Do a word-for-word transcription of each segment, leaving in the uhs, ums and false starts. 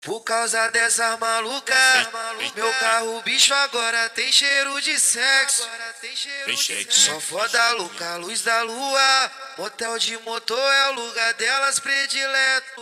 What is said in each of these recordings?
Por causa dessas malucas, meu carro bicho agora tem cheiro de sexo. Só foda louca, luz da lua. Motel de motor é o lugar delas predileto.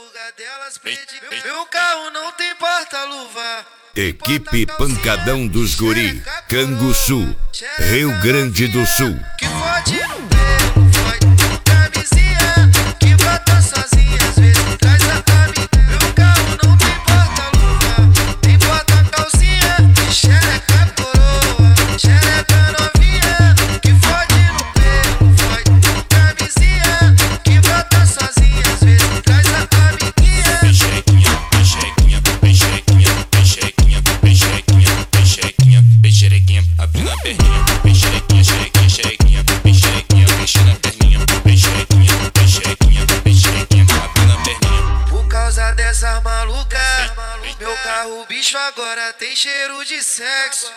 Meu carro não tem porta-luva. Equipe Pancadão dos Guri, Canguçu, Rio Grande do Sul. Que fode no pé, fode no camisinha. Que bota sozinha, às vezes traz a amiga. Meu carro não tem porta-luva, tem porta-calcinha. Que xereca coroa, xereca novinha. Que fode no pé, fode no camisinha. Que bota sozinha, às vezes traz a amiguinha. Vem xerequinha, vem xerequinha, vem xerequinha, vem xerequinha, vem xerequinha, vem xerequinha, vem xerequinha, abrindo a perninha. Vem xerequinha, xerequinha, xerequinha, vem xerequinha, mexendo a perninha. Vem xerequinha, vem xerequinha, vem xerequinha, abrindo a perninha. Por causa dessas malucas, meu carro bicho agora tem cheiro de sexo.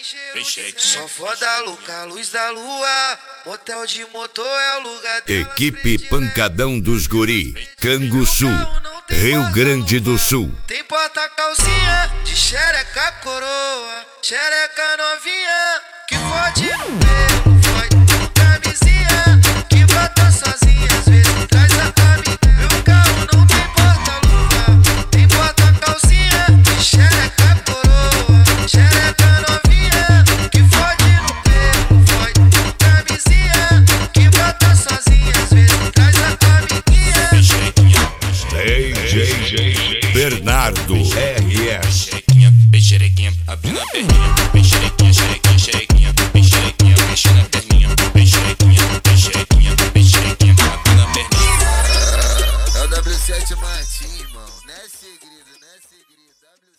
Só foda louca, luz da lua. Motel de motor é o lugar delas Equipe predileto. Pancadão dos Guri, Canguçu, Rio Grande do Sul. Tem porta-calcinha de xereca coroa, xereca novinha. Que fode no pé, fode no camisinha. Que bota sozinha, às vezes traz a amiga. Meu carro não tem porta-luva, tem porta-calcinha de xereca coroa, xereca novinha. Que fode no pé, fode no camisinha. Que bota sozinha, às vezes traz a amiguinha. Vem xerequinha, D J Bernardo R S. xerequinha, vem xerequinha, abrindo a perninha. Vem xerequinha, xerequinha, xerequinha, vem xerequinha, mexendo a perninha. Vem xerequinha, vem xerequinha, vem xerequinha, abrindo a perninha. É o W sete Martins, irmão. Não é segredo, não é segredo. W